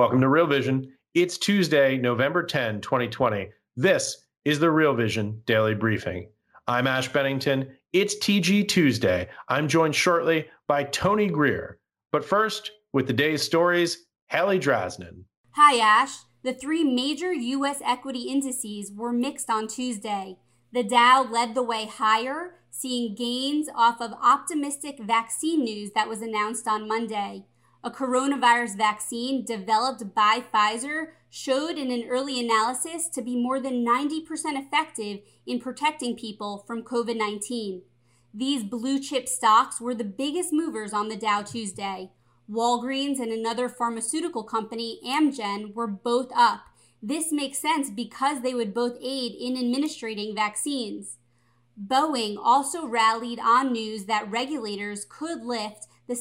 Welcome to Real Vision. It's Tuesday, November 10, 2020. This is the Real Vision Daily Briefing. I'm Ash Bennington. It's TG Tuesday. I'm joined shortly by Tony Greer. But first, with the day's stories, Haley Drasnin. Hi, Ash. The three major U.S. equity indices were mixed on Tuesday. The Dow led the way higher, seeing gains off of optimistic vaccine news that was announced on Monday. A coronavirus vaccine developed by Pfizer showed in an early analysis to be more than 90% effective in protecting people from COVID-19. These blue chip stocks were the biggest movers on the Dow Tuesday. Walgreens and another pharmaceutical company, Amgen, were both up. This makes sense because they would both aid in administering vaccines. Boeing also rallied on news that regulators could lift the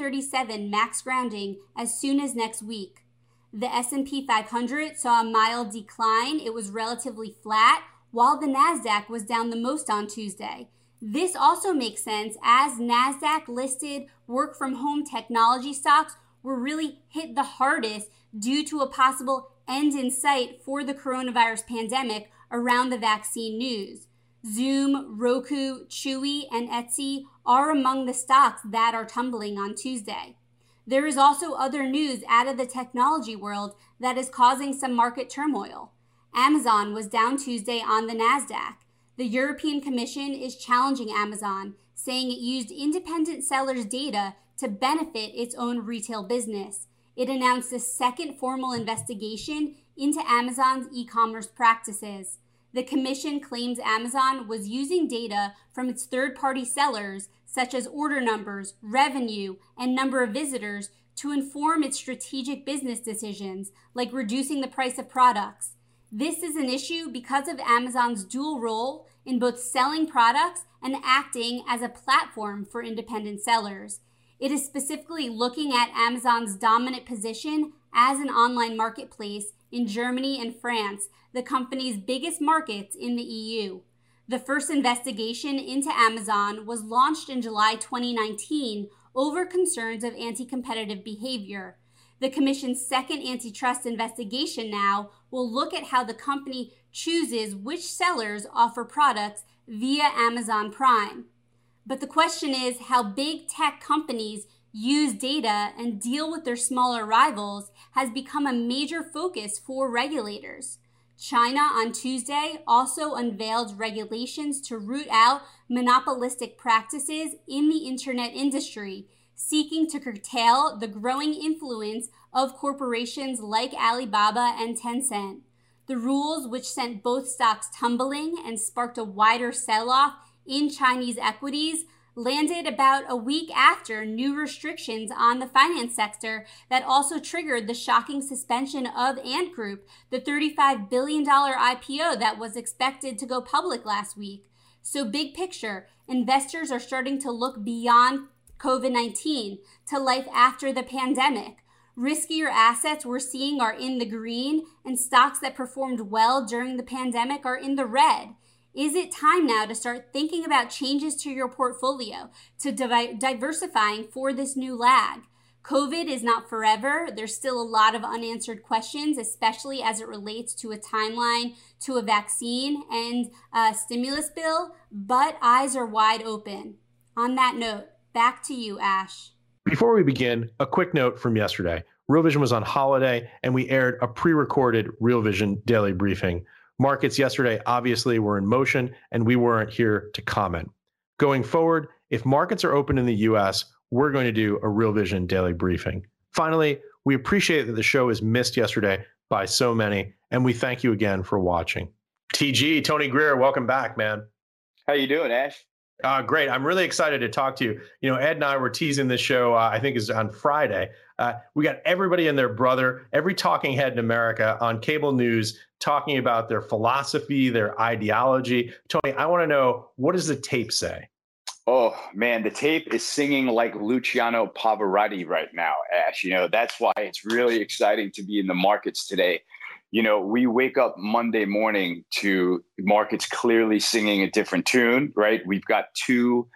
737 MAX grounding as soon as next week. The S&P 500 saw a mild decline. It was relatively flat, while the NASDAQ was down the most on Tuesday. This also makes sense as NASDAQ-listed work-from-home technology stocks were really hit the hardest due to a possible end in sight for the coronavirus pandemic around the vaccine news. Zoom, Roku, Chewy, and Etsy are among the stocks that are tumbling on Tuesday. There is also other news out of the technology world that is causing some market turmoil. Amazon was down Tuesday on the NASDAQ. The European Commission is challenging Amazon, saying it used independent sellers' data to benefit its own retail business. It announced a second formal investigation into Amazon's e-commerce practices. The commission claims Amazon was using data from its third-party sellers, such as order numbers, revenue, and number of visitors, to inform its strategic business decisions, like reducing the price of products. This is an issue because of Amazon's dual role in both selling products and acting as a platform for independent sellers. It is specifically looking at Amazon's dominant position as an online marketplace in Germany and France, the company's biggest markets in the EU. The first investigation into Amazon was launched in July 2019 over concerns of anti-competitive behavior. The Commission's second antitrust investigation now will look at how the company chooses which sellers offer products via Amazon Prime. But the question is how big tech companies use data and deal with their smaller rivals has become a major focus for regulators. China on Tuesday also unveiled regulations to root out monopolistic practices in the internet industry, seeking to curtail the growing influence of corporations like Alibaba and Tencent. The rules, which sent both stocks tumbling and sparked a wider sell-off in Chinese equities, landed about a week after new restrictions on the finance sector that also triggered the shocking suspension of Ant Group, the $35 billion IPO that was expected to go public last week. So big picture, investors are starting to look beyond COVID-19 to life after the pandemic. Riskier assets we're seeing are in the green, and stocks that performed well during the pandemic are in the red. Is it time now to start thinking about changes to your portfolio, to diversifying for this new lag? COVID is not forever. There's still a lot of unanswered questions, especially as it relates to a timeline, to a vaccine and a stimulus bill, but eyes are wide open. On that note, back to you, Ash. Before we begin, a quick note from yesterday. Real Vision was on holiday, and we aired a pre-recorded Real Vision daily briefing. Markets yesterday obviously were in motion, and we weren't here to comment. Going forward, if markets are open in the U.S., we're going to do a Real Vision daily briefing. Finally, we appreciate that the show is missed yesterday by so many, and we thank you again for watching. TG, Tony Greer, welcome back, man. How you doing, Ash? Great. I'm really excited to talk to you. You know, Ed and I were teasing this show, I think is on Friday. We got everybody and their brother, every talking head in America on cable news talking about their philosophy, their ideology. Tony, I want to know, what does the tape say? Oh, man, the tape is singing like Luciano Pavarotti right now, Ash. You know, that's why it's really exciting to be in the markets today. You know, we wake up Monday morning to markets clearly singing a different tune, right? We've got two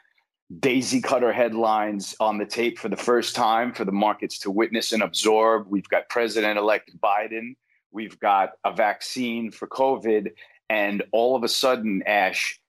daisy cutter headlines on the tape for the first time for the markets to witness and absorb. We've got President-elect Biden. We've got a vaccine for COVID. And all of a sudden, Ash,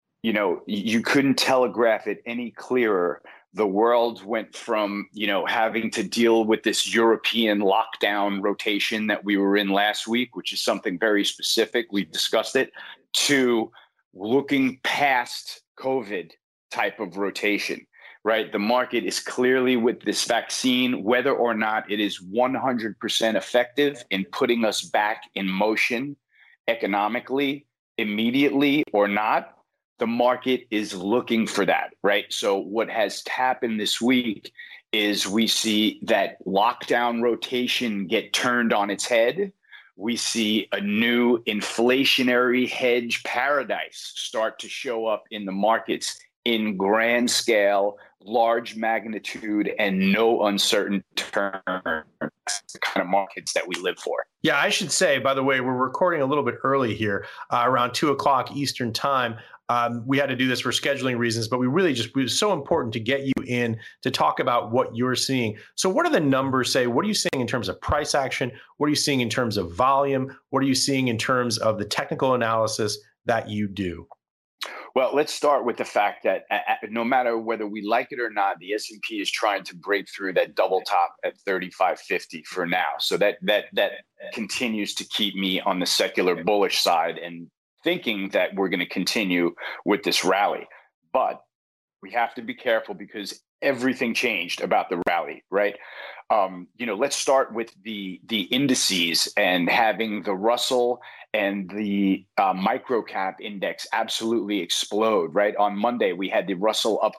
you couldn't telegraph it any clearer. The world went from, having to deal with this European lockdown rotation that we were in last week, which is something very specific. We've discussed it, to looking past COVID type of rotation, right? The market is clearly with this vaccine, whether or not it is 100% effective in putting us back in motion economically, immediately or not. The market is looking for that, right? So what has happened this week is we see that lockdown rotation get turned on its head. We see a new inflationary hedge paradise start to show up in the markets in grand scale, large magnitude, and no uncertain terms. The kind of markets that we live for. Yeah, I should say, by the way, we're recording a little bit early here, around 2:00 Eastern time. We had to do this for scheduling reasons, but it was so important to get you in to talk about what you're seeing. So what do the numbers say? What are you seeing in terms of price action? What are you seeing in terms of volume? What are you seeing in terms of the technical analysis that you do? Well, let's start with the fact that no matter whether we like it or not, the S&P is trying to break through that double top at 3550 for now. So that continues to keep me on the secular bullish side and thinking that we're going to continue with this rally. But we have to be careful because everything changed about the rally, right? Let's start with the indices and having the Russell and the microcap index absolutely explode, right? On Monday, we had the Russell up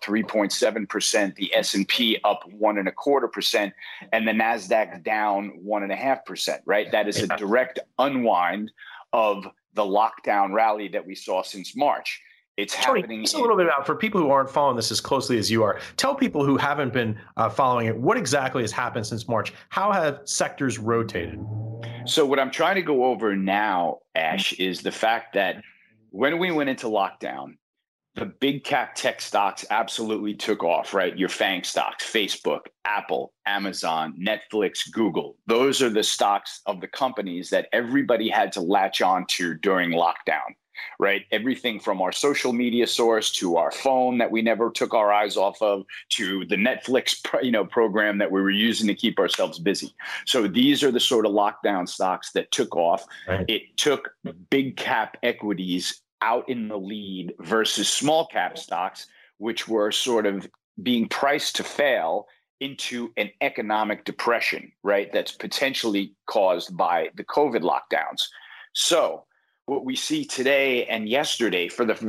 3.7%, the S&P up 1.25%, and the NASDAQ down 1.5%, right? That is a direct unwind of the lockdown rally that we saw since March. It's happening. Just a little bit about, for people who aren't following this as closely as you are, tell people who haven't been following it, what exactly has happened since March? How have sectors rotated? So what I'm trying to go over now, Ash, is the fact that when we went into lockdown, the big cap tech stocks absolutely took off, right? Your FANG stocks, Facebook, Apple, Amazon, Netflix, Google. Those are the stocks of the companies that everybody had to latch on to during lockdown, right? Everything from our social media source to our phone that we never took our eyes off of to the Netflix, program that we were using to keep ourselves busy. So these are the sort of lockdown stocks that took off. Right. It took big cap equities out in the lead versus small cap stocks, which were sort of being priced to fail into an economic depression, right? That's potentially caused by the COVID lockdowns. So what we see today and yesterday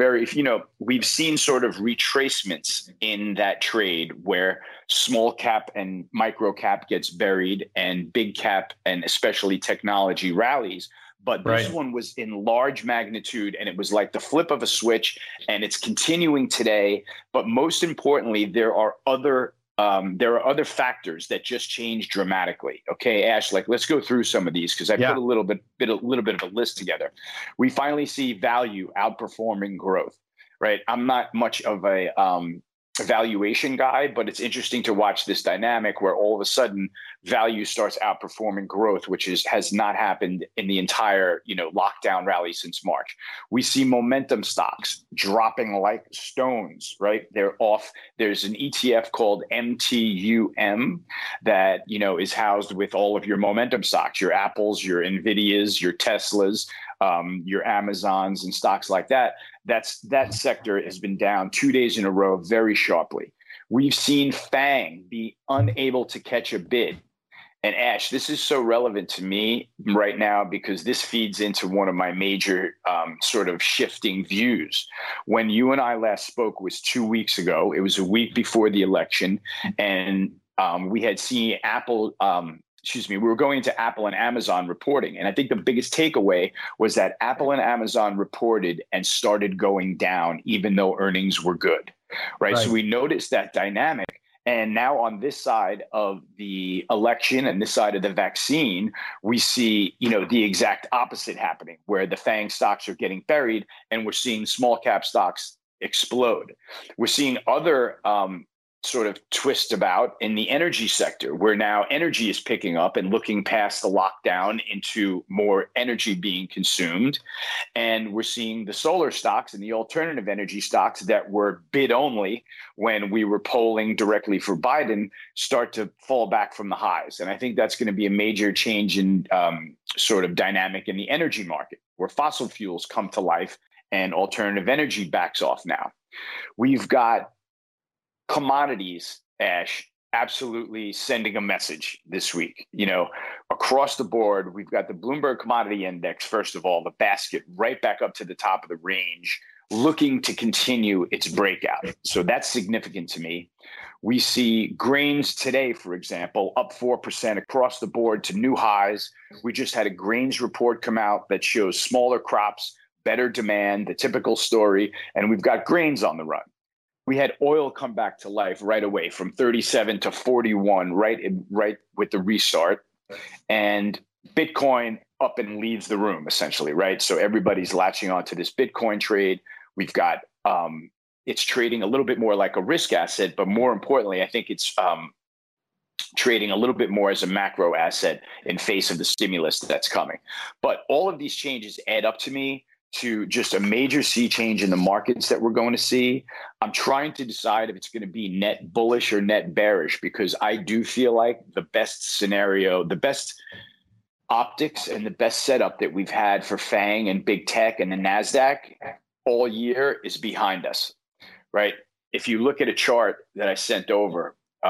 we've seen sort of retracements in that trade where small cap and micro cap gets buried and big cap and especially technology rallies. But this one was in large magnitude, and it was like the flip of a switch, and it's continuing today. But most importantly, there are other factors that just changed dramatically. Okay, Ash, let's go through some of these because I put a little bit of a list together. We finally see value outperforming growth, right? I'm not much of a valuation guy, but it's interesting to watch this dynamic where all of a sudden value starts outperforming growth, which has not happened in the entire lockdown rally since March. We see momentum stocks dropping like stones, right? They're off. There's an ETF called MTUM that is housed with all of your momentum stocks, your Apples, your Nvidias, your Teslas, your Amazons and stocks like that. That sector has been down 2 days in a row very sharply. We've seen FANG be unable to catch a bid. And Ash, this is so relevant to me right now because this feeds into one of my major sort of shifting views. When you and I last spoke was 2 weeks ago. It was a week before the election. And we had seen Apple we were going into Apple and Amazon reporting. And I think the biggest takeaway was that Apple and Amazon reported and started going down, even though earnings were good, right? So we noticed that dynamic. And now on this side of the election and this side of the vaccine, we see, the exact opposite happening where the FANG stocks are getting buried and we're seeing small cap stocks explode. We're seeing other sort of twist about in the energy sector, where now energy is picking up and looking past the lockdown into more energy being consumed. And we're seeing the solar stocks and the alternative energy stocks that were bid only when we were polling directly for Biden start to fall back from the highs. And I think that's going to be a major change in sort of dynamic in the energy market, where fossil fuels come to life and alternative energy backs off now. We've got commodities, Ash, absolutely sending a message this week. Across the board, we've got the Bloomberg Commodity Index, first of all, the basket right back up to the top of the range, looking to continue its breakout. So that's significant to me. We see grains today, for example, up 4% across the board to new highs. We just had a grains report come out that shows smaller crops, better demand, the typical story, and we've got grains on the run. We had oil come back to life right away from 37 to 41, right with the restart. And Bitcoin up and leaves the room, essentially, right? So everybody's latching onto this Bitcoin trade. We've got it's trading a little bit more like a risk asset, but more importantly, I think it's trading a little bit more as a macro asset in face of the stimulus that's coming. But all of these changes add up to me to just a major sea change in the markets that we're going to see. I'm trying to decide if it's going to be net bullish or net bearish, because I do feel like the best scenario, the best optics and the best setup that we've had for FANG and big tech and the NASDAQ all year is behind us, right? If you look at a chart that I sent over the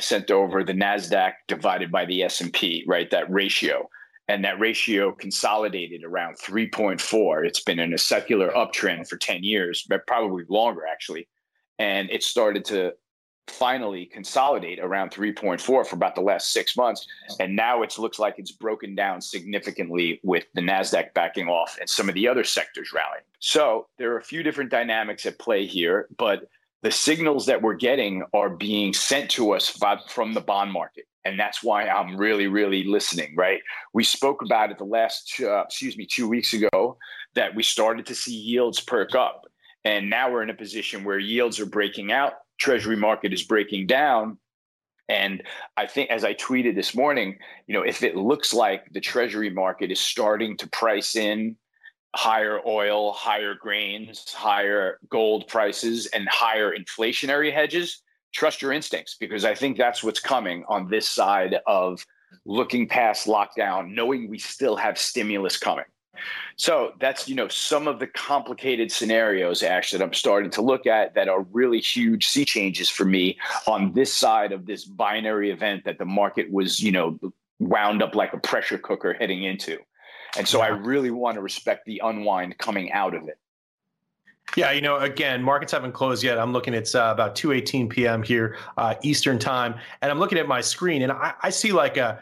NASDAQ divided by the S&P, right? That ratio. And that ratio consolidated around 3.4. It's been in a secular uptrend for 10 years, but probably longer, actually. And it started to finally consolidate around 3.4 for about the last 6 months. And now it looks like it's broken down significantly with the NASDAQ backing off and some of the other sectors rallying. So there are a few different dynamics at play here, but the signals that we're getting are being sent to us from the bond market. And that's why I'm really, really listening, right? We spoke about it the last, 2 weeks ago, that we started to see yields perk up. And now we're in a position where yields are breaking out. Treasury market is breaking down. And I think, as I tweeted this morning, if it looks like the Treasury market is starting to price in higher oil, higher grains, higher gold prices, and higher inflationary hedges, trust your instincts, because I think that's what's coming on this side of looking past lockdown, knowing we still have stimulus coming. So that's, some of the complicated scenarios, Ash, that I'm starting to look at that are really huge sea changes for me on this side of this binary event that the market was, wound up like a pressure cooker heading into. And so I really want to respect the unwind coming out of it. Yeah, again, markets haven't closed yet. I'm looking at about 2:18 p.m. here Eastern time, and I'm looking at my screen, and I see like a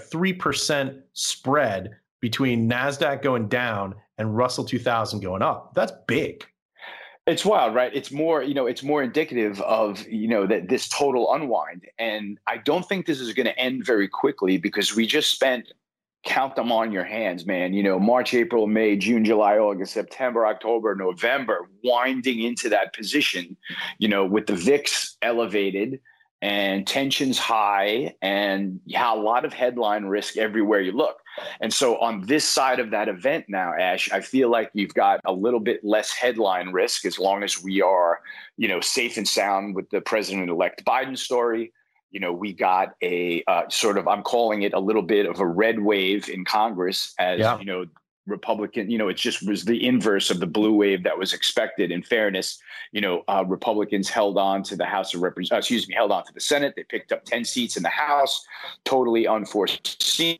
3% spread between NASDAQ going down and Russell 2000 going up. That's big. It's wild, right? It's more, it's more indicative of, that this total unwind. And I don't think this is going to end very quickly, because we just spent, count them on your hands, man. March, April, May, June, July, August, September, October, November, winding into that position, with the VIX elevated and tensions high and a lot of headline risk everywhere you look. And so on this side of that event now, Ash, I feel like you've got a little bit less headline risk as long as we are, safe and sound with the President-elect Biden story. We got a I'm calling it a little bit of a red wave in Congress as, Republican, it just was the inverse of the blue wave that was expected. In fairness, Republicans held on to the held on to the Senate. They picked up 10 seats in the House, totally unforeseen.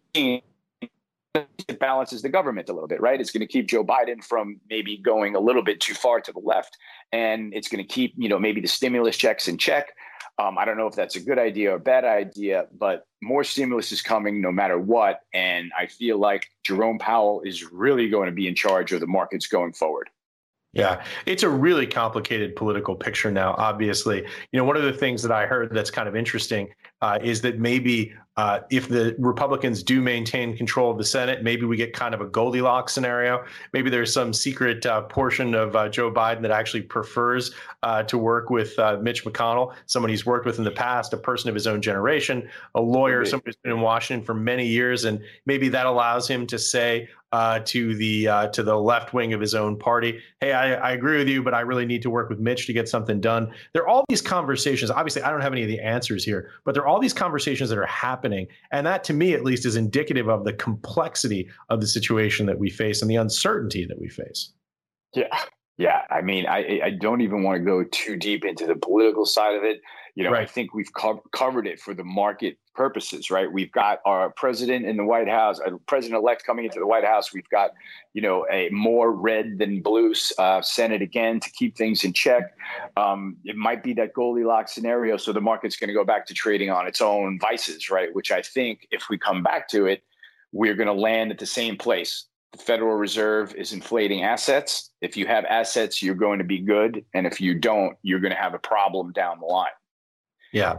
It balances the government a little bit, right? It's going to keep Joe Biden from maybe going a little bit too far to the left. And it's going to keep, maybe the stimulus checks in check. I don't know if that's a good idea or a bad idea, but more stimulus is coming no matter what. And I feel like Jerome Powell is really going to be in charge of the markets going forward. Yeah, it's a really complicated political picture now. Obviously, one of the things that I heard that's kind of interesting is that maybe if the Republicans do maintain control of the Senate, maybe we get kind of a Goldilocks scenario. Maybe there's some secret portion of Joe Biden that actually prefers to work with Mitch McConnell, someone he's worked with in the past, a person of his own generation, a lawyer, someone who's been in Washington for many years, and maybe that allows him to say to the left wing of his own party, hey, I agree with you, but I really need to work with Mitch to get something done. There are all these conversations. Obviously, I don't have any of the answers here, but there are all these conversations that are happening. And that, to me, at least, is indicative of the complexity of the situation that we face and the uncertainty that we face. Yeah. Yeah. I mean, I don't even want to go too deep into the political side of it. Right. I think we've covered it for the market purposes, right? We've got our president in the White House, president-elect coming into the White House. We've got, a more red than blue Senate again to keep things in check. It might be that Goldilocks scenario. So the market's going to go back to trading on its own vices, right? Which I think if we come back to it, we're going to land at the same place. The Federal Reserve is inflating assets. If you have assets, you're going to be good. And if you don't, you're going to have a problem down the line. Yeah.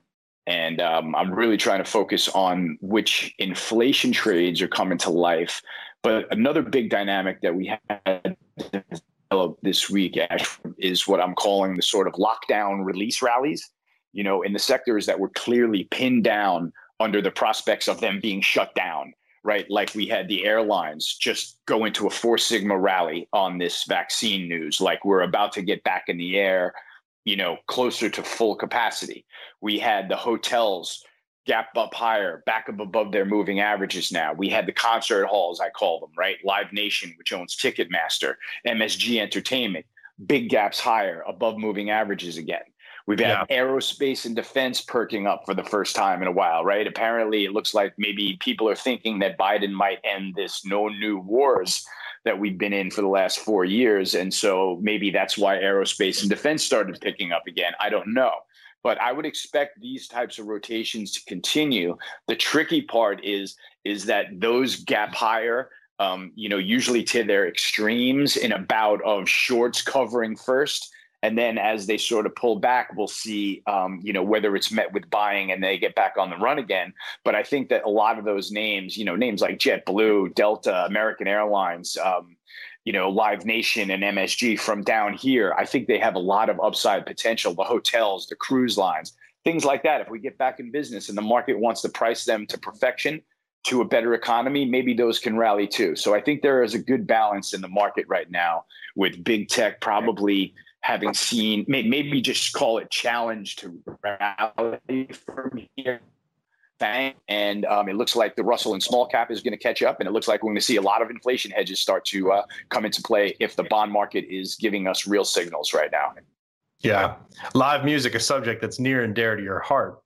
And I'm really trying to focus on which inflation trades are coming to life. But another big dynamic that we had developed this week, Ash, is what I'm calling the sort of lockdown release rallies, in the sectors that were clearly pinned down under the prospects of them being shut down. Right. Like we had the airlines just go into a Four Sigma rally on this vaccine news, like we're about to get back in the air, closer to full capacity. We had the hotels gap up higher, back up above their moving averages now. We had the concert halls, I call them, right? Live Nation, which owns Ticketmaster, MSG Entertainment, big gaps higher, above moving averages again. We've had aerospace and defense perking up for the first time in a while, right? Apparently, it looks like maybe people are thinking that Biden might end this no new wars that we've been in for the last 4 years. And so maybe that's why aerospace and defense started picking up again. I don't know. But I would expect these types of rotations to continue. The tricky part is that those gap higher, usually to their extremes in a bout of shorts covering first. And then as they sort of pull back, we'll see, whether it's met with buying and they get back on the run again. But I think that a lot of those names, names like JetBlue, Delta, American Airlines, Live Nation and MSG from down here, I think they have a lot of upside potential. The hotels, the cruise lines, things like that. If we get back in business and the market wants to price them to perfection, to a better economy, maybe those can rally too. So I think there is a good balance in the market right now with big tech probably having seen, maybe just call it challenge to rally from here. Bang. And it looks like the Russell and small cap is going to catch up. And it looks like we're going to see a lot of inflation hedges start to come into play if the bond market is giving us real signals right now. Yeah. Live music, a subject that's near and dear to your heart.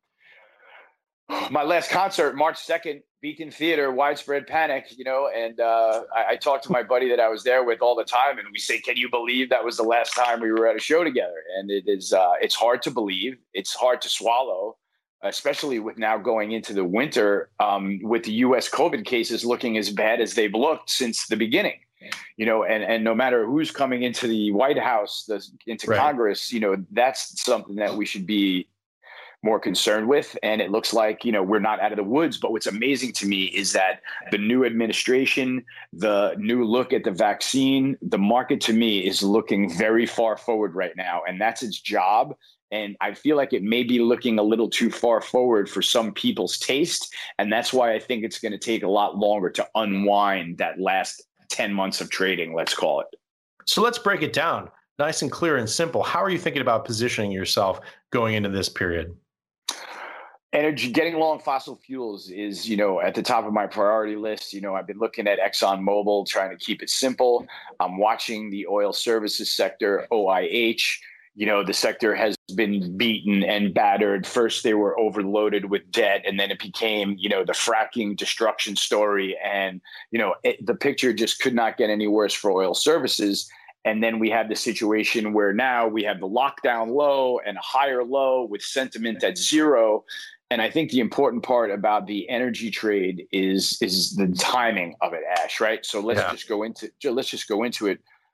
My last concert, March 2nd, Beacon Theater, Widespread Panic, and I talked to my buddy that I was there with all the time, and we say, can you believe that was the last time we were at a show together? And it's hard to believe. It's hard to swallow, especially with now going into the winter, with the U.S. COVID cases looking as bad as they've looked since the beginning. And no matter who's coming into the White House, into Congress, that's something that we should be more concerned with. And it looks like, we're not out of the woods. But what's amazing to me is that the new administration, the new look at the vaccine, the market to me is looking very far forward right now. And that's its job. And I feel like it may be looking a little too far forward for some people's taste. And that's why I think it's going to take a lot longer to unwind that last 10 months of trading, let's call it. So let's break it down nice and clear and simple. How are you thinking about positioning yourself going into this period? Energy, getting long fossil fuels is, at the top of my priority list. I've been looking at ExxonMobil, trying to keep it simple. I'm watching the oil services sector, OIH. The sector has been beaten and battered. First, they were overloaded with debt, and then it became, the fracking destruction story. And, the picture just could not get any worse for oil services. And then we have the situation where now we have the lockdown low and a higher low with sentiment at zero. And I think the important part about the energy trade is the timing of it, Ash, right? So let's just go into it.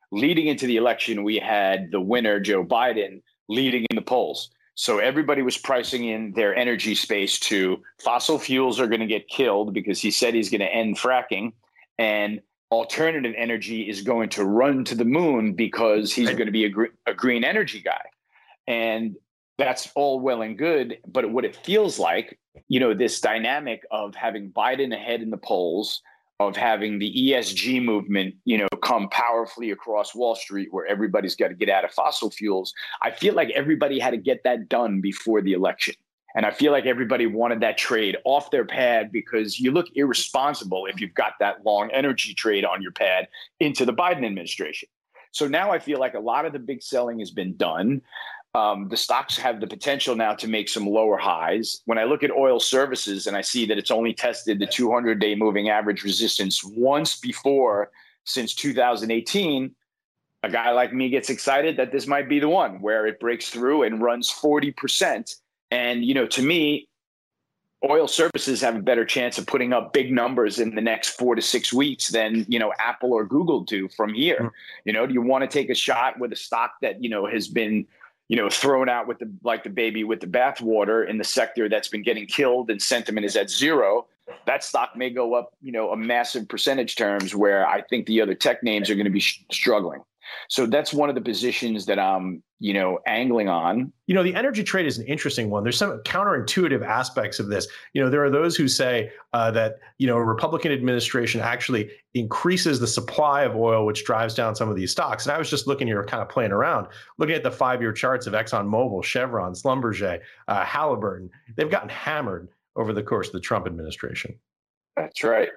leading into the election, we had the winner, Joe Biden, leading in the polls. So everybody was pricing in their energy space to fossil fuels are going to get killed because he said he's going to end fracking, and alternative energy is going to run to the moon because he's going to be a green energy guy. And that's all well and good. But what it feels like, this dynamic of having Biden ahead in the polls, of having the ESG movement, come powerfully across Wall Street where everybody's got to get out of fossil fuels. I feel like everybody had to get that done before the election. And I feel like everybody wanted that trade off their pad because you look irresponsible if you've got that long energy trade on your pad into the Biden administration. So now I feel like a lot of the big selling has been done. The stocks have the potential now to make some lower highs. When I look at oil services and I see that it's only tested the 200-day moving average resistance once before since 2018, a guy like me gets excited that this might be the one where it breaks through and runs 40%. And, to me, oil services have a better chance of putting up big numbers in the next 4 to 6 weeks than, Apple or Google do from here. Do you want to take a shot with a stock that, has been thrown out with the baby with the bathwater in the sector that's been getting killed and sentiment is at zero? That stock may go up, a massive percentage terms where I think the other tech names are going to be struggling. So that's one of the positions that I'm, angling on. The energy trade is an interesting one. There's some counterintuitive aspects of this. There are those who say that, a Republican administration actually increases the supply of oil, which drives down some of these stocks. And I was just looking here, kind of playing around, looking at the 5-year charts of ExxonMobil, Chevron, Schlumberger, Halliburton. They've gotten hammered over the course of the Trump administration. That's right.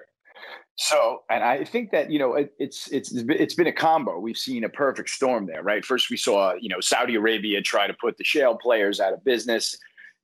So, and I think that, it's been a combo. We've seen a perfect storm there, right? First, we saw, Saudi Arabia try to put the shale players out of business,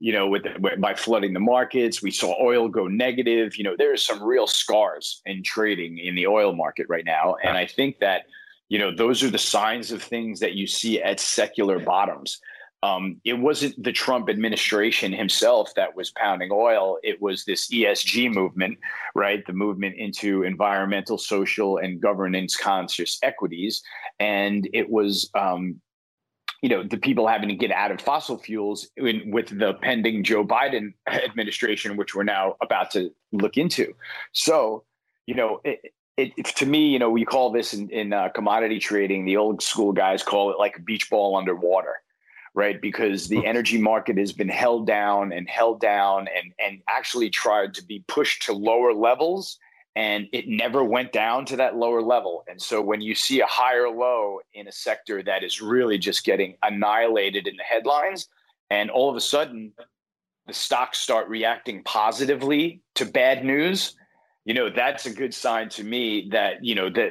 by flooding the markets. We saw oil go negative. There are some real scars in trading in the oil market right now. And I think that, those are the signs of things that you see at secular bottoms. It wasn't the Trump administration himself that was pounding oil. It was this ESG movement, right? The movement into environmental, social, and governance conscious equities. And it was, the people having to get out of fossil fuels with the pending Joe Biden administration, which we're now about to look into. So, to me, we call this in commodity trading, the old school guys call it like a beach ball underwater. Right, because the energy market has been held down and actually tried to be pushed to lower levels, and it never went down to that lower level. And so when you see a higher low in a sector that is really just getting annihilated in the headlines, and all of a sudden the stocks start reacting positively to bad news, that's a good sign to me that,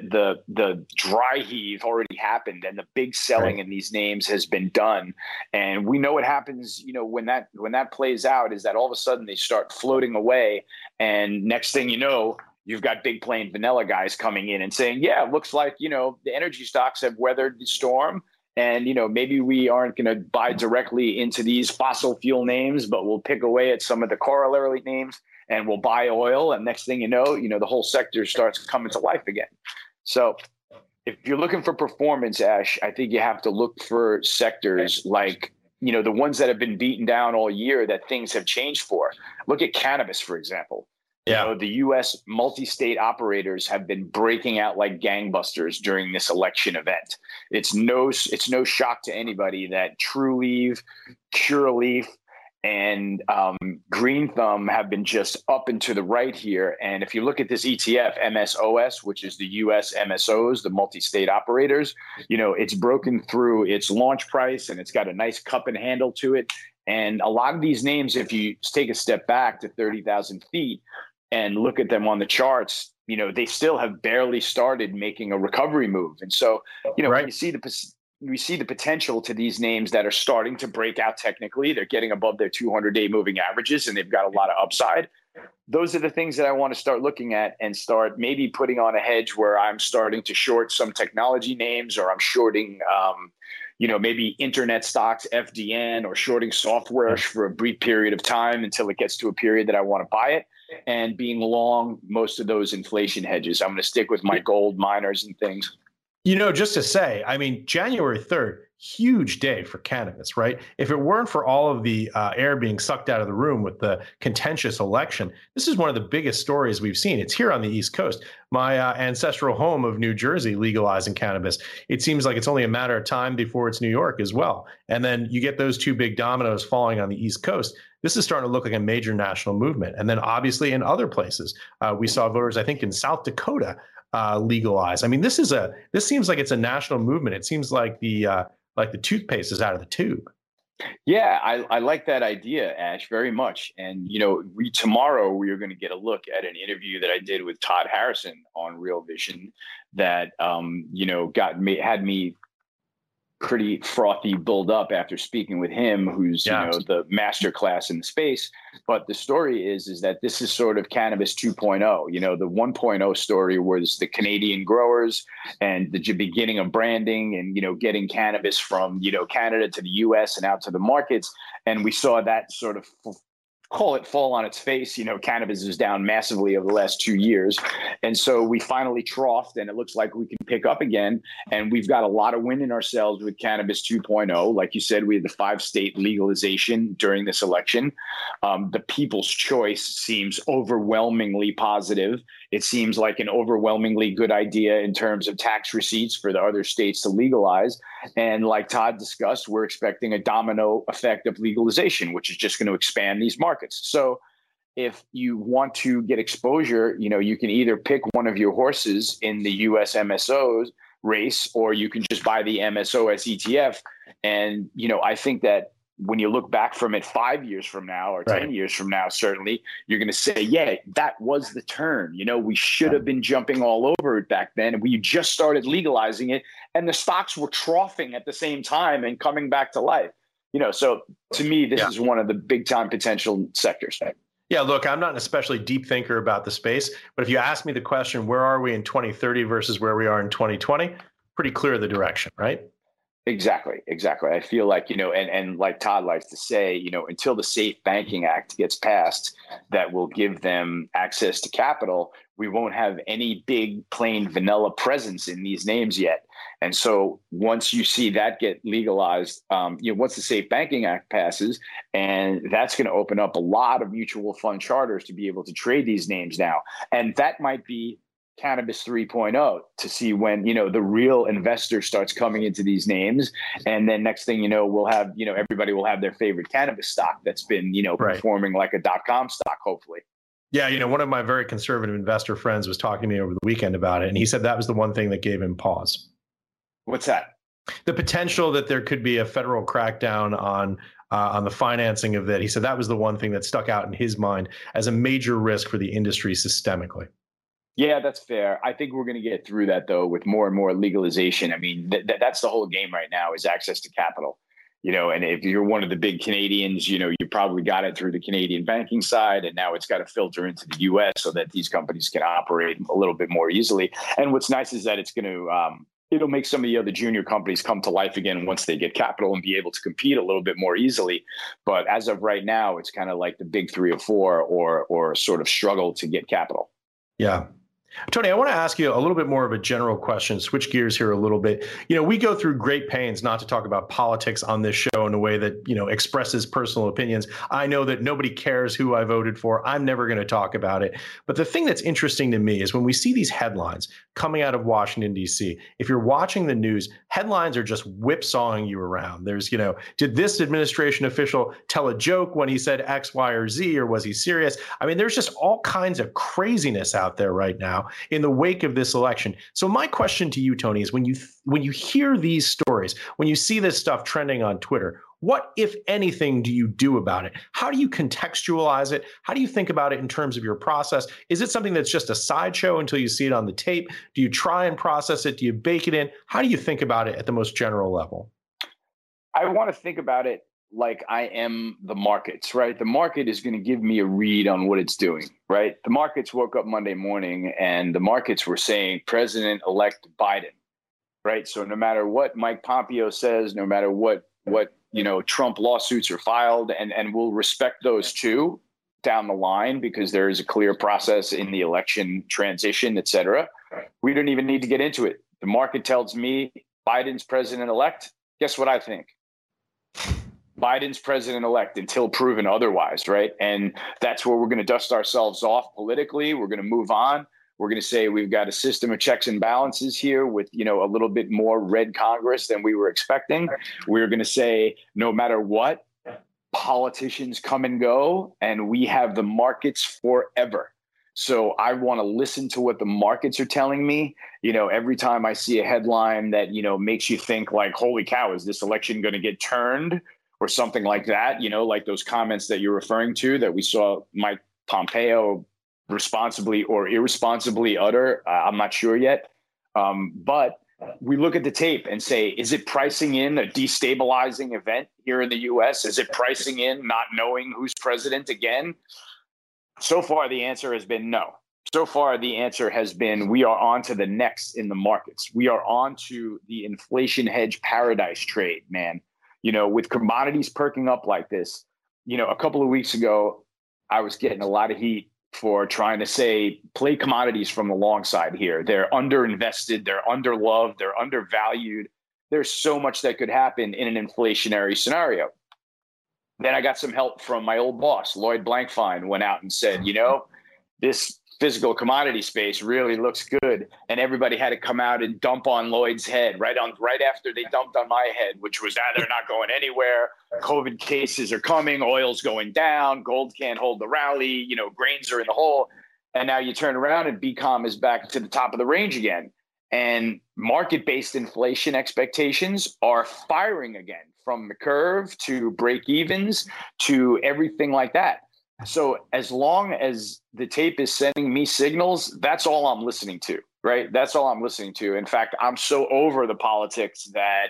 the dry heave already happened and the big selling in these names has been done. And we know what happens, when that plays out is that all of a sudden they start floating away. And next thing you know, you've got big plain vanilla guys coming in and saying, yeah, it looks like, the energy stocks have weathered the storm. And, maybe we aren't going to buy directly into these fossil fuel names, but we'll pick away at some of the corollary names. And we'll buy oil, and next thing you know, the whole sector starts coming to life again. So if you're looking for performance, Ash, I think you have to look for sectors like, the ones that have been beaten down all year that things have changed for. Look at cannabis, for example. Yeah. The U.S. multi-state operators have been breaking out like gangbusters during this election event. It's no shock to anybody that Trulieve, Curaleaf, and Green Thumb have been just up and to the right here. And if you look at this ETF, MSOS, which is the U.S. MSOs, the multi-state operators, it's broken through its launch price and it's got a nice cup and handle to it. And a lot of these names, if you take a step back to 30,000 feet and look at them on the charts, they still have barely started making a recovery move. And so, when we see the potential to these names that are starting to break out technically. They're getting above their 200-day moving averages, and they've got a lot of upside. Those are the things that I want to start looking at and start maybe putting on a hedge where I'm starting to short some technology names, or I'm shorting, maybe internet stocks, FDN, or shorting software for a brief period of time until it gets to a period that I want to buy it, and being long most of those inflation hedges. I'm going to stick with my gold miners and things. Just to say, I mean, January 3rd, huge day for cannabis, right? If it weren't for all of the air being sucked out of the room with the contentious election, this is one of the biggest stories we've seen. It's here on the East Coast. My ancestral home of New Jersey legalizing cannabis. It seems like it's only a matter of time before it's New York as well. And then you get those two big dominoes falling on the East Coast. This is starting to look like a major national movement. And then obviously in other places, we saw voters, I think in South Dakota, legalize. I mean, this seems like it's a national movement. It seems like the toothpaste is out of the tube. Yeah, I like that idea, Ash, very much. And tomorrow we are going to get a look at an interview that I did with Todd Harrison on Real Vision that had me pretty frothy build up after speaking with him, who's the master class in the space. But the story is that this is sort of cannabis 2.0. The 1.0 story was the Canadian growers and the beginning of branding and getting cannabis from Canada to the US and out to the markets. And we saw that sort of call it fall on its face. Cannabis is down massively over the last 2 years. And so we finally troughed and it looks like we can pick up again. And we've got a lot of wind in ourselves with cannabis 2.0. Like you said, we had the 5-state legalization during this election. The people's choice seems overwhelmingly positive. It seems like an overwhelmingly good idea in terms of tax receipts for the other states to legalize. And like Todd discussed, we're expecting a domino effect of legalization, which is just going to expand these markets. So if you want to get exposure, you can either pick one of your horses in the US MSO race, or you can just buy the MSOS ETF. And, I think that when you look back from it 5 years from now or 10 years from now, certainly you're going to say, yeah, that was the turn. We should have been jumping all over it back then. And we just started legalizing it and the stocks were troughing at the same time and coming back to life. So to me, this is one of the big time potential sectors. Yeah, look, I'm not an especially deep thinker about the space, but if you ask me the question, where are we in 2030 versus where we are in 2020? Pretty clear the direction, right? Exactly. I feel like, and like Todd likes to say, until the Safe Banking Act gets passed that will give them access to capital, we won't have any big plain vanilla presence in these names yet. And so once you see that get legalized, once the Safe Banking Act passes, and that's going to open up a lot of mutual fund charters to be able to trade these names now. And that might be cannabis 3.0 to see when, the real investor starts coming into these names. And then next thing we'll have, everybody will have their favorite cannabis stock that's been, performing like a .com stock, hopefully. Yeah, one of my very conservative investor friends was talking to me over the weekend about it. And he said that was the one thing that gave him pause. What's that? The potential that there could be a federal crackdown on the financing of that. He said that was the one thing that stuck out in his mind as a major risk for the industry systemically. Yeah, that's fair. I think we're going to get through that, though, with more and more legalization. I mean, that's the whole game right now is access to capital. And if you're one of the big Canadians, you probably got it through the Canadian banking side, and now it's got to filter into the U.S. so that these companies can operate a little bit more easily. And what's nice is that it's going to it'll make some of the other junior companies come to life again once they get capital and be able to compete a little bit more easily. But as of right now, it's kind of like the big 3 or 4 or sort of struggle to get capital. Yeah. Tony, I want to ask you a little bit more of a general question, switch gears here a little bit. We go through great pains not to talk about politics on this show in a way that, expresses personal opinions. I know that nobody cares who I voted for. I'm never going to talk about it. But the thing that's interesting to me is when we see these headlines coming out of Washington, D.C., if you're watching the news, headlines are just whipsawing you around. There's, did this administration official tell a joke when he said X, Y, or Z, or was he serious? I mean, there's just all kinds of craziness out there right now in the wake of this election. So my question to you, Tony, is when you hear these stories, when you see this stuff trending on Twitter, what, if anything, do you do about it? How do you contextualize it? How do you think about it in terms of your process? Is it something that's just a sideshow until you see it on the tape? Do you try and process it? Do you bake it in? How do you think about it at the most general level? I want to think about it like I am the markets, right? The market is going to give me a read on what it's doing, right? The markets woke up Monday morning and the markets were saying President-elect Biden, right? So no matter what Mike Pompeo says, no matter what Trump lawsuits are filed, and we'll respect those too down the line because there is a clear process in the election transition, et cetera. We don't even need to get into it. The market tells me Biden's president-elect. Guess what I think? Biden's president-elect until proven otherwise, right? And that's where we're going to dust ourselves off politically. We're going to move on. We're going to say we've got a system of checks and balances here with, a little bit more red Congress than we were expecting. We're going to say no matter what, politicians come and go, and we have the markets forever. So I want to listen to what the markets are telling me. Every time I see a headline that, makes you think like, holy cow, is this election going to get turned or something like that? Like those comments that you're referring to that we saw Mike Pompeo responsibly or irresponsibly utter. I'm not sure yet. But we look at the tape and say, is it pricing in a destabilizing event here in the U.S.? Is it pricing in not knowing who's president again? So far, the answer has been no. So far, the answer has been we are on to the next in the markets. We are on to the inflation hedge paradise trade, man. With commodities perking up like this, a couple of weeks ago, I was getting a lot of heat for trying to say play commodities from the long side here. They're underinvested, they're underloved, they're undervalued. There's so much that could happen in an inflationary scenario. Then I got some help from my old boss, Lloyd Blankfein, went out and said, this physical commodity space really looks good. And everybody had to come out and dump on Lloyd's head right after they dumped on my head, which was they're not going anywhere. COVID cases are coming. Oil's going down. Gold can't hold the rally. Grains are in the hole. And now you turn around and BCOM is back to the top of the range again. And market-based inflation expectations are firing again, from the curve to break evens to everything like that. So as long as the tape is sending me signals, that's all I'm listening to, right? That's all I'm listening to. In fact, I'm so over the politics that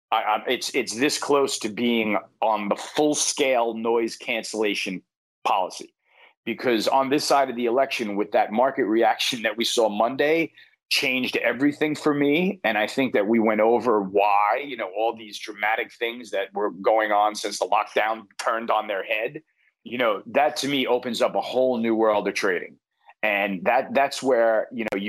it's this close to being on the full-scale noise cancellation policy. Because on this side of the election, with that market reaction that we saw Monday, changed everything for me. And I think that we went over why, all these dramatic things that were going on since the lockdown turned on their head. That to me opens up a whole new world of trading. And that's where,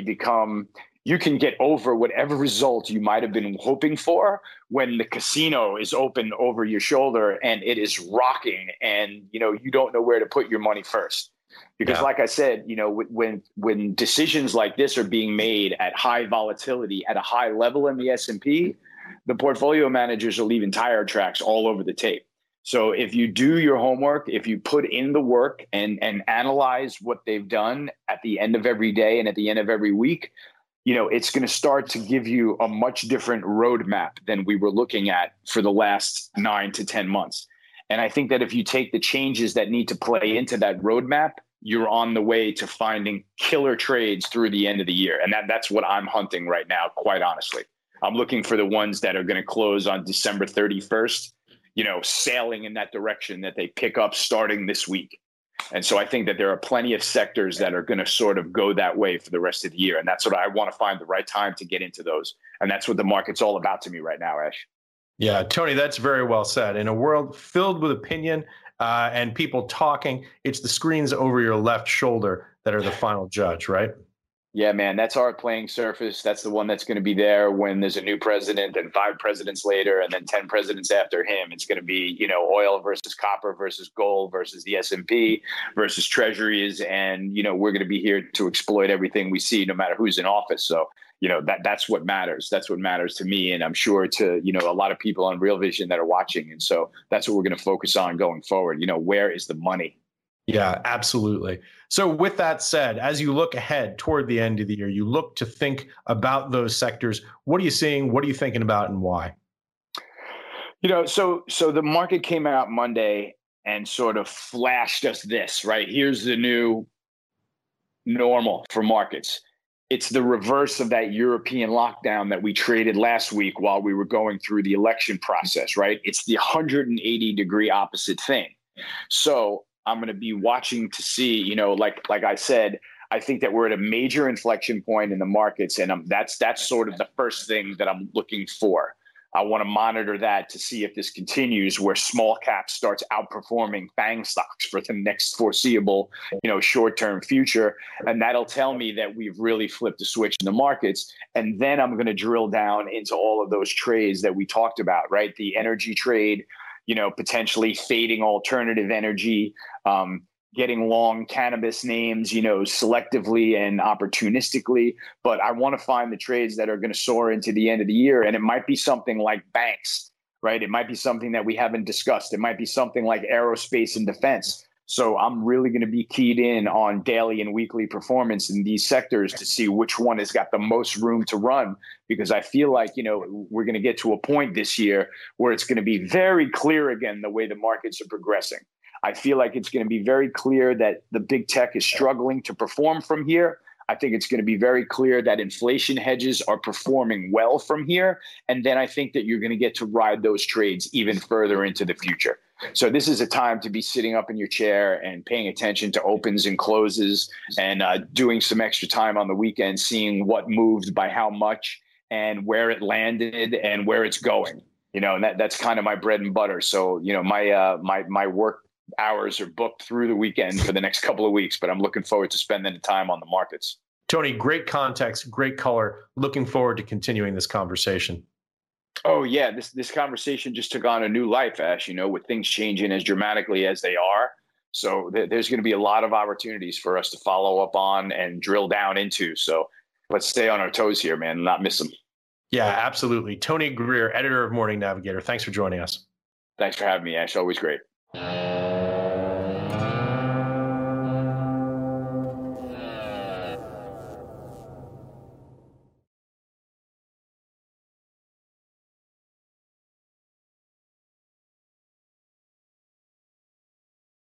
you can get over whatever result you might have been hoping for when the casino is open over your shoulder and it is rocking and, you don't know where to put your money first. Because like I said, when decisions like this are being made at high volatility, at a high level in the S&P, the portfolio managers are leaving tire tracks all over the tape. So if you do your homework, if you put in the work and analyze what they've done at the end of every day and at the end of every week, it's going to start to give you a much different roadmap than we were looking at for the last 9 to 10 months. And I think that if you take the changes that need to play into that roadmap, you're on the way to finding killer trades through the end of the year. And that's what I'm hunting right now, quite honestly. I'm looking for the ones that are going to close on December 31st, sailing in that direction that they pick up starting this week. And so I think that there are plenty of sectors that are going to sort of go that way for the rest of the year. And that's what I want to find the right time to get into those. And that's what the market's all about to me right now, Ash. Yeah, Tony, that's very well said. In a world filled with opinion and people talking, it's the screens over your left shoulder that are the final judge, right? Yeah, man, that's our playing surface. That's the one that's going to be there when there's a new president and 5 presidents later and then 10 presidents after him. It's going to be, oil versus copper versus gold versus the S&P versus treasuries. And, we're going to be here to exploit everything we see, no matter who's in office. So, that's what matters. That's what matters to me. And I'm sure to, a lot of people on Real Vision that are watching. And so that's what we're going to focus on going forward. Where is the money? Yeah, absolutely. So with that said, as you look ahead toward the end of the year, you look to think about those sectors. What are you seeing? What are you thinking about and why? So the market came out Monday and sort of flashed us this, right? Here's the new normal for markets. It's the reverse of that European lockdown that we traded last week while we were going through the election process, right? It's the 180-degree opposite thing. So I'm going to be watching to see, like I said, I think that we're at a major inflection point in the markets, and that's sort of the first thing that I'm looking for. I want to monitor that to see if this continues, where small cap starts outperforming FANG stocks for the next foreseeable, short-term future. And that'll tell me that we've really flipped the switch in the markets. And then I'm going to drill down into all of those trades that we talked about, right? The energy trade, potentially fading alternative energy, getting long cannabis names, selectively and opportunistically. But I want to find the trades that are going to soar into the end of the year. And it might be something like banks, right? It might be something that we haven't discussed. It might be something like aerospace and defense. So I'm really going to be keyed in on daily and weekly performance in these sectors to see which one has got the most room to run, because I feel like, we're going to get to a point this year where it's going to be very clear again, the way the markets are progressing. I feel like it's going to be very clear that the big tech is struggling to perform from here. I think it's going to be very clear that inflation hedges are performing well from here. And then I think that you're going to get to ride those trades even further into the future. So this is a time to be sitting up in your chair and paying attention to opens and closes, and doing some extra time on the weekend, seeing what moved by how much and where it landed and where it's going. And that's kind of my bread and butter. So, my work hours are booked through the weekend for the next couple of weeks, but I'm looking forward to spending the time on the markets. Tony, great context, great color. Looking forward to continuing this conversation. Oh, yeah. This conversation just took on a new life, Ash, with things changing as dramatically as they are. So there's going to be a lot of opportunities for us to follow up on and drill down into. So let's stay on our toes here, man, and not miss them. Yeah, absolutely. Tony Greer, editor of Morning Navigator. Thanks for joining us. Thanks for having me, Ash. Always great.